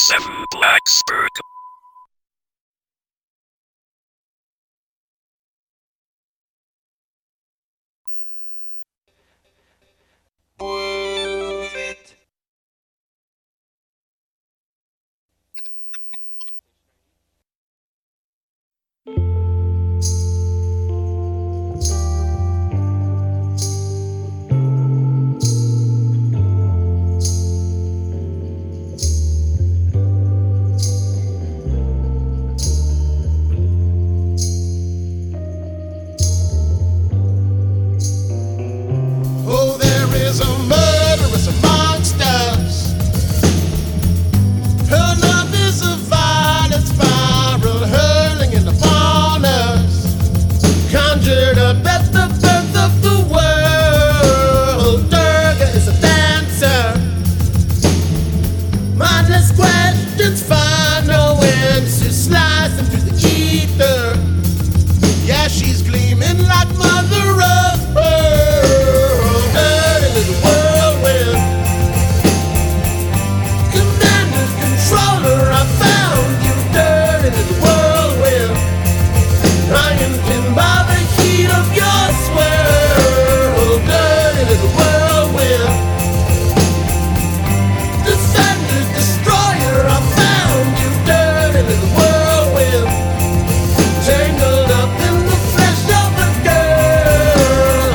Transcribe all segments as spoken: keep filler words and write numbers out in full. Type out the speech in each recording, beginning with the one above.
seven Blacksburg. Oh, there is a murderess amongst us. Her love is a violent spiral hurling in upon us, conjured up at the birth of the world. Durga is a dancer. Mindless questions find no answers, slicing through the ether. Yeah, she's gleaming like Mother Earth. Dirty little whirlwind. Commander, controller, I found you. Dirty little whirlwind. I am pinned by the heat of your swirl. Dirty little whirlwind. Defender, destroyer, I found you. Dirty little whirlwind. Tangled up in the flesh of a girl.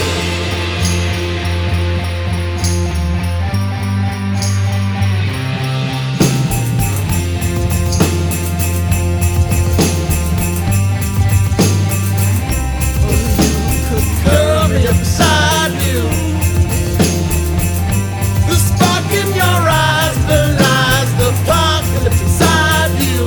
Could curl me up beside you. The spark in your eyes belies the apocalypse inside you.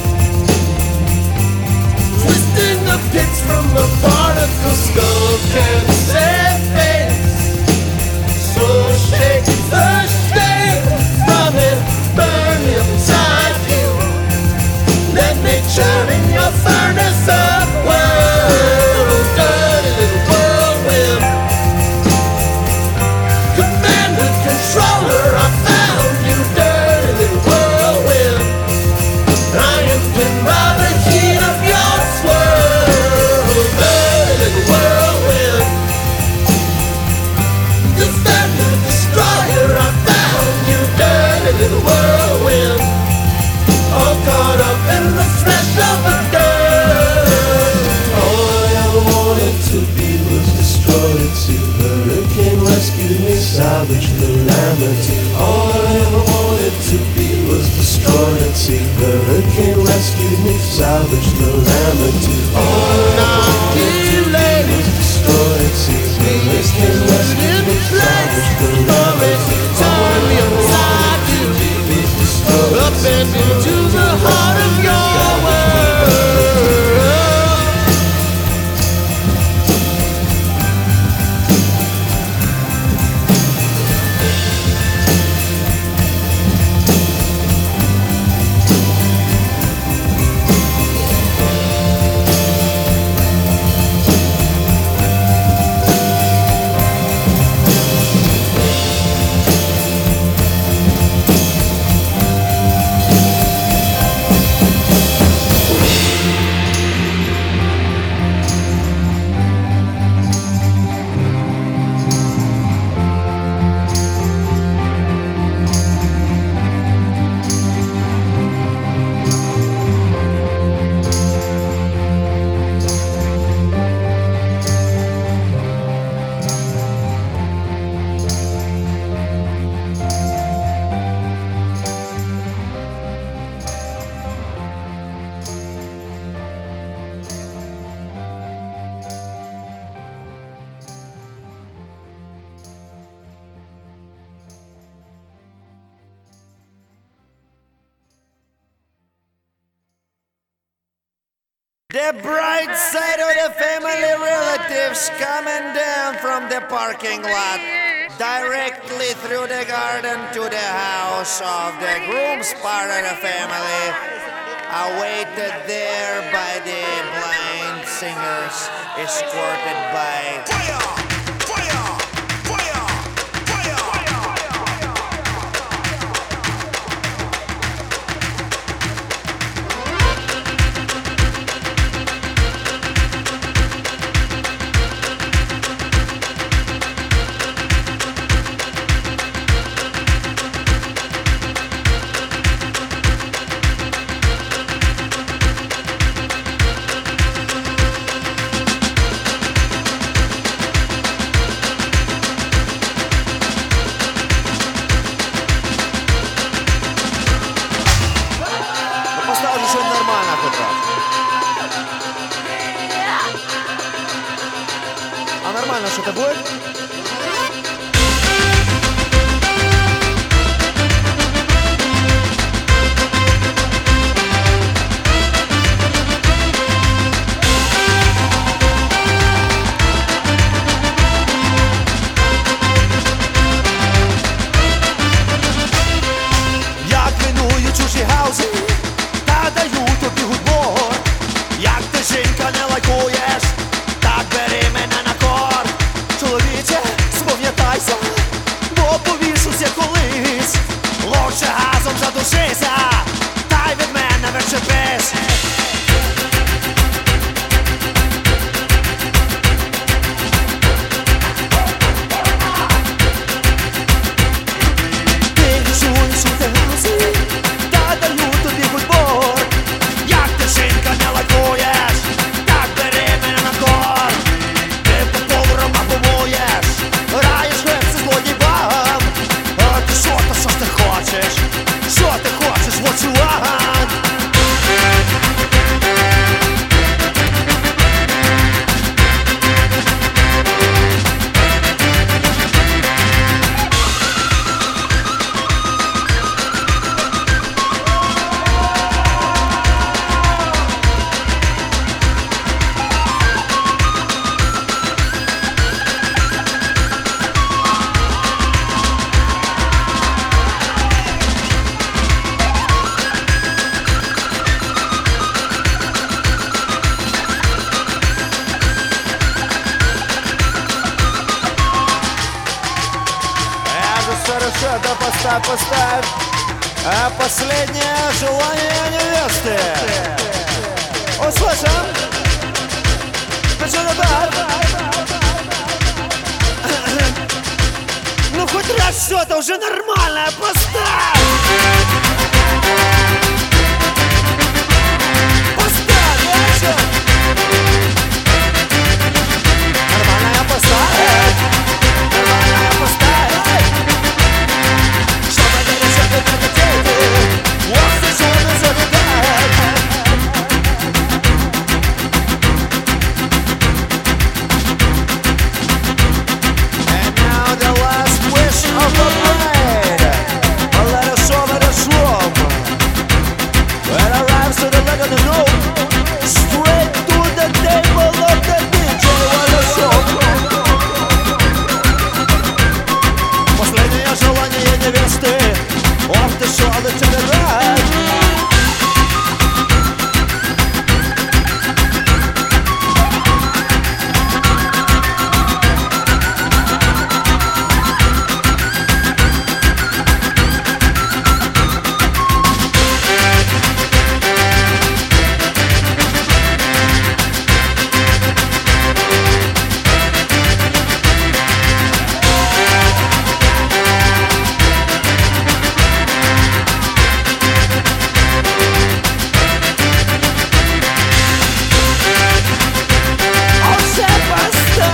Twisting the pits from the particle skull can set face. So shake the shame from it, burn me up inside you. Let me churn in your furnace of world. Dirty little whirlwind. Commander, controller, I found you. Dirty little whirlwind. I am pinned by the heat of your swirl. Dirty little whirlwind. Defender, destroyer, I found you. Dirty little whirlwind. All caught up in the flesh of a girl. All I ever wanted to be was destroyed. See, hurricane rescued me, salvage calamity. All I ever wanted to be was destroyed. See, hurricane rescued me, salvage calamity. All I wanted to be was destroyed. See, hurricane rescued me, salvage calamity. Turn me upside you, up and into the heart of your world. The bright side of the family relatives coming down from the parking lot, directly through the garden to the house of the groom's part of the family, awaited there by the blind singers, escorted by что-то будет? Я кліную чужі гаузі та даю тобі гудбор. Як ти, жінка, не лайкуєш, так бери мене на кор. Чоловіче, спам'ятайся, бо повішуся колись. Лучше газом задушися, та й від мене відчепись. Ти чуєш у гаузі, та даю тобі гудбор. Як ти, жінка, не лайкуєш, так бери мене на кор. Ти по поварам абумуєш, граєш хлебці злодій багам. А ти що, то що ж ти хочеш? Що ти хочеш, what you want? Я же хорошо, да поставь, поставь. А последнее желание невесты. Услышим? Почему так? Ну хоть раз что-то уже нормальное поставь. Поставь, Яша. Нормальная поставь. Нормальная поставь. Чтобы ты решил, как это делать. Вот ты что не залетает. And now the last wish of a bride. A letter from at a room. When arrives to the leg of the note. Straight to the table of the D J while the show. Последнее желание невесты. Ох ты шо, да тебе рад. Уже поставь.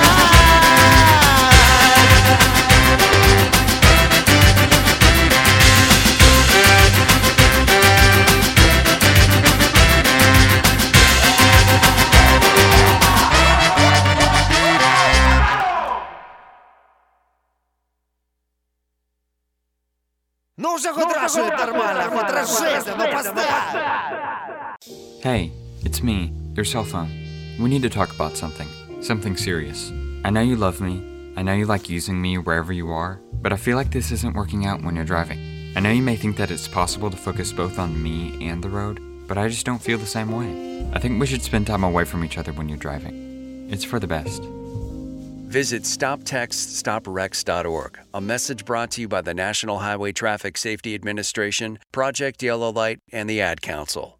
Ну уже хоть раз что нормально, хоть раз жизнь, ну поставь. Hey, it's me, your cell phone. We need to talk about something. Something serious. I know you love me. I know you like using me wherever you are, but I feel like this isn't working out when you're driving. I know you may think that it's possible to focus both on me and the road, but I just don't feel the same way. I think we should spend time away from each other when you're driving. It's for the best. Visit stop text stop wrecks dot org, a message brought to you by the National Highway Traffic Safety Administration, Project Yellow Light, and the Ad Council.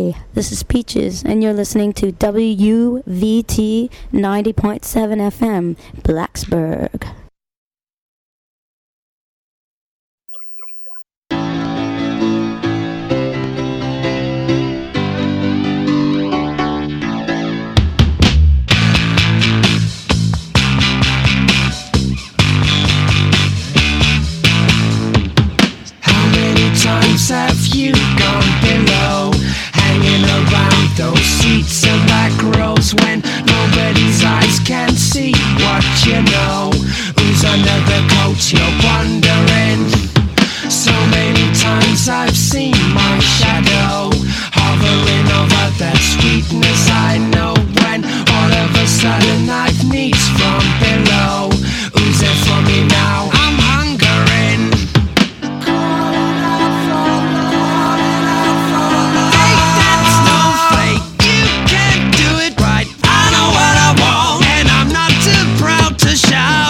Hey, this is Peaches, and you're listening to W V T ninety point seven F M, Blacksburg. Have you gone below, hanging around those seats and back rows when nobody's eyes can see what you know? Who's under the coat, you're wondering. So many times I've seen my shadow hovering over that sweetness I know, when all of a sudden I've needs from below. Who's there for me now? I'm hungering. Shout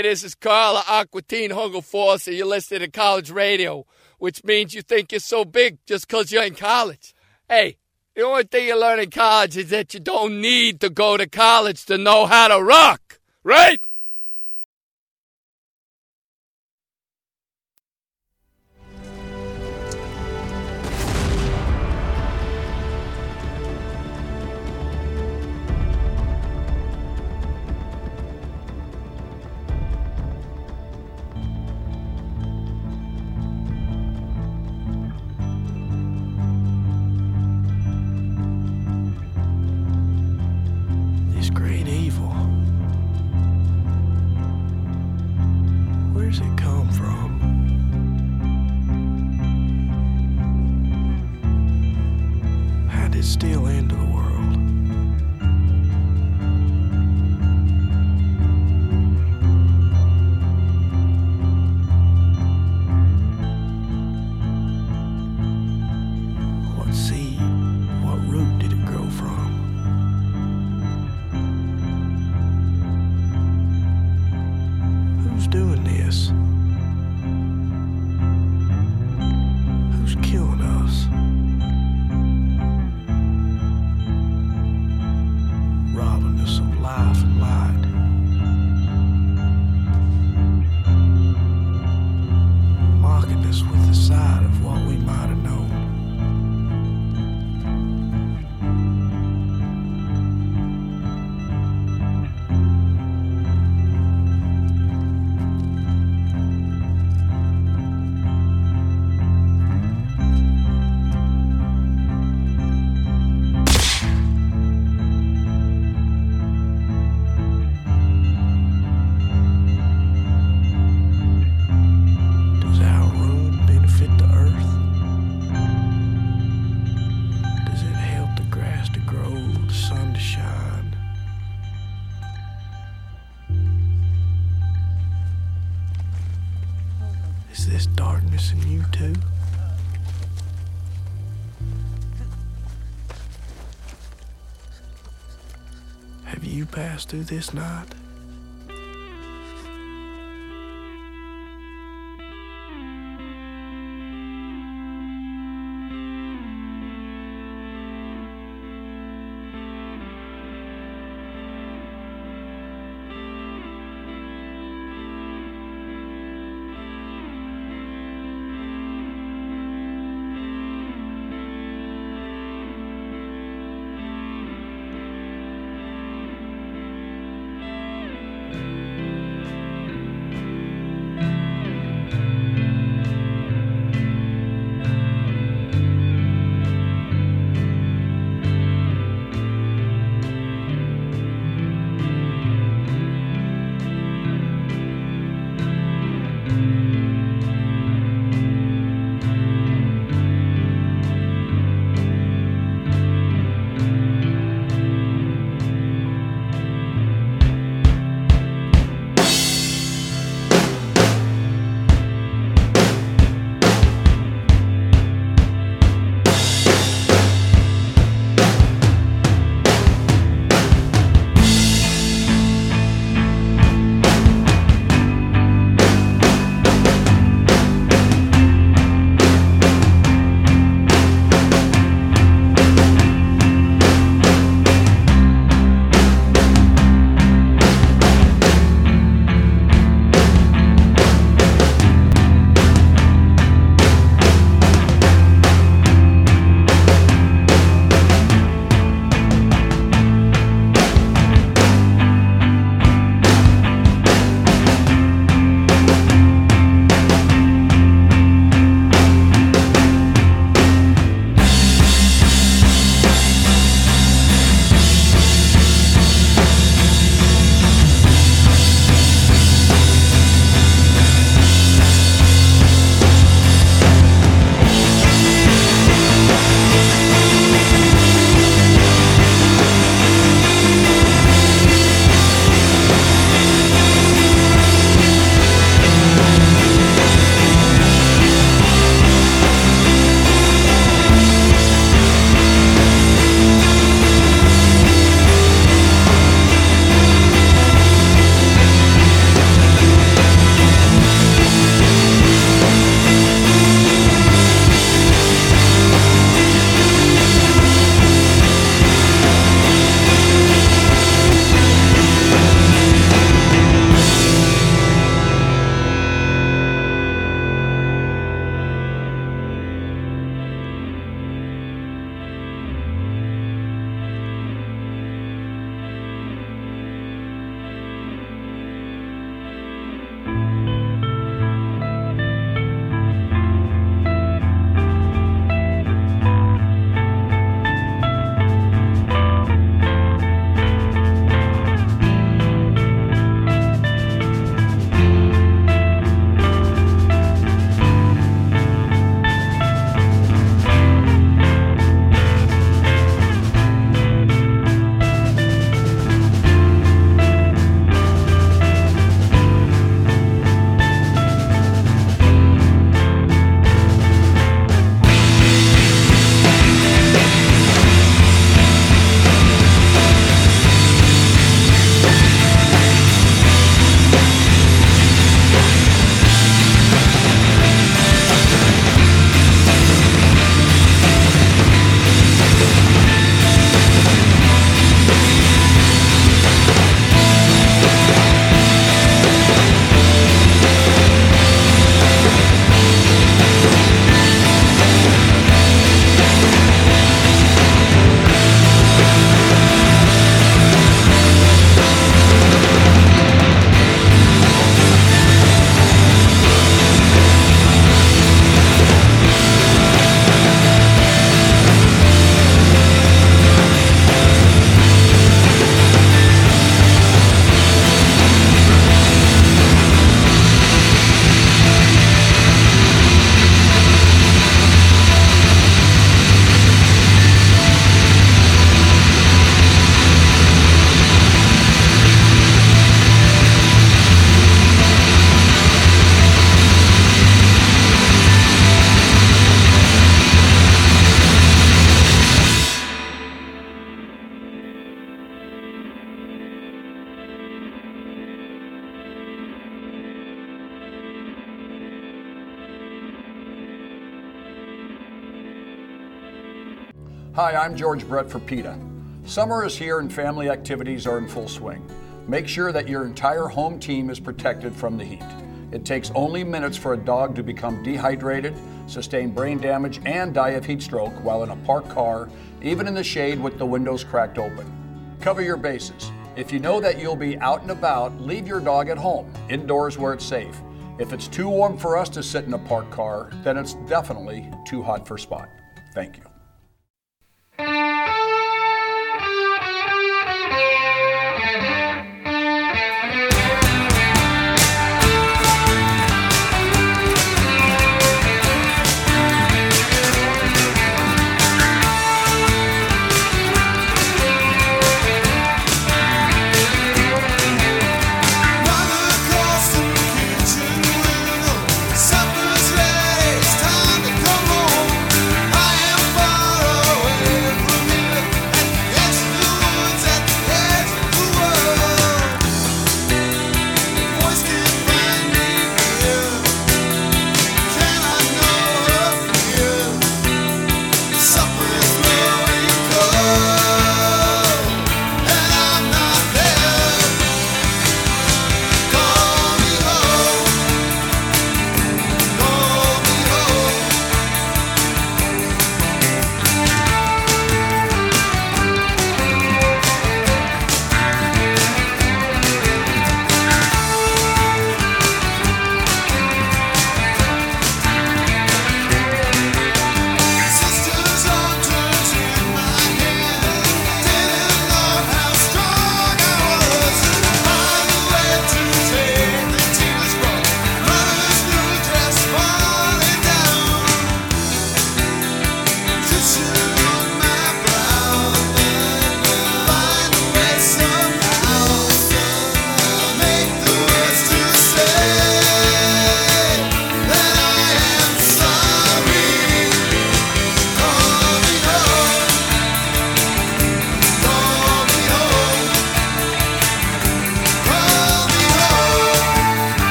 Hey, this is Carla Aquatine Hungle Force, and you're listening to college radio, which means you think you're so big just because you're in college. Hey, the only thing you learn in college is that you don't need to go to college to know how to rock, right? This great evil, where's it come from? How did it steal into the world? What seed, what root did it grow from? Who's doing this? Who's killing us? Robbing us of life and light. Mocking us with the sight of what we might have known. Does our ruin benefit the earth? Does it help the grass to grow, the sun to shine? Is this darkness in you too? Have you passed through this night? Hi, I'm George Brett for PETA. Summer is here and family activities are in full swing. Make sure that your entire home team is protected from the heat. It takes only minutes for a dog to become dehydrated, sustain brain damage, and die of heat stroke while in a parked car, even in the shade with the windows cracked open. Cover your bases. If you know that you'll be out and about, leave your dog at home, indoors where it's safe. If it's too warm for us to sit in a parked car, then it's definitely too hot for Spot. Thank you. Supper's ready, it's time to come home. I am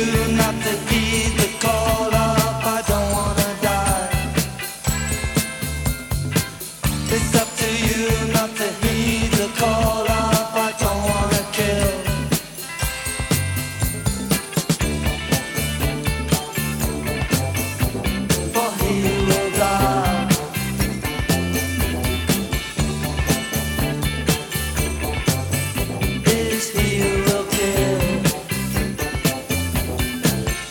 you not to heed the call of I don't wanna die. It's up to you not to heed the call of I don't wanna kill. For he will die. Is he who will kill.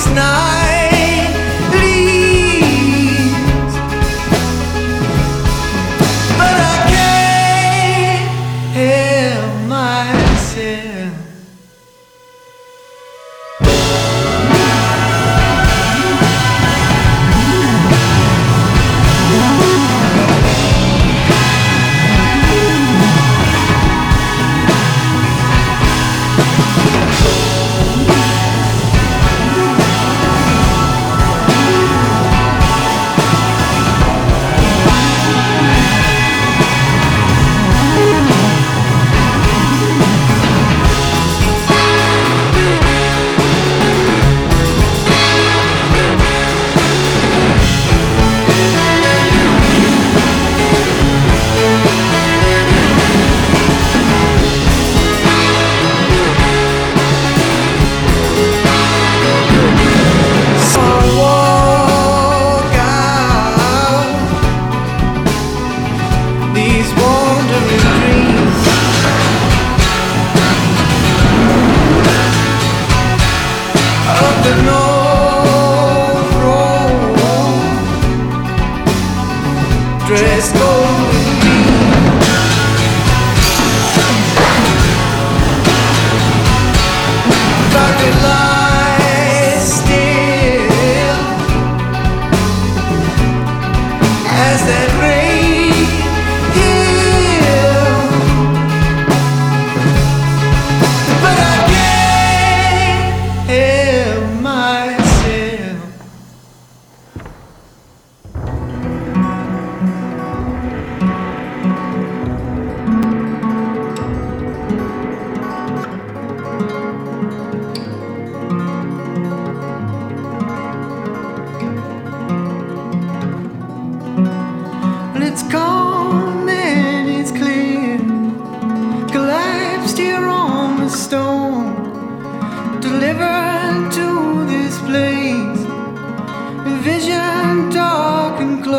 night.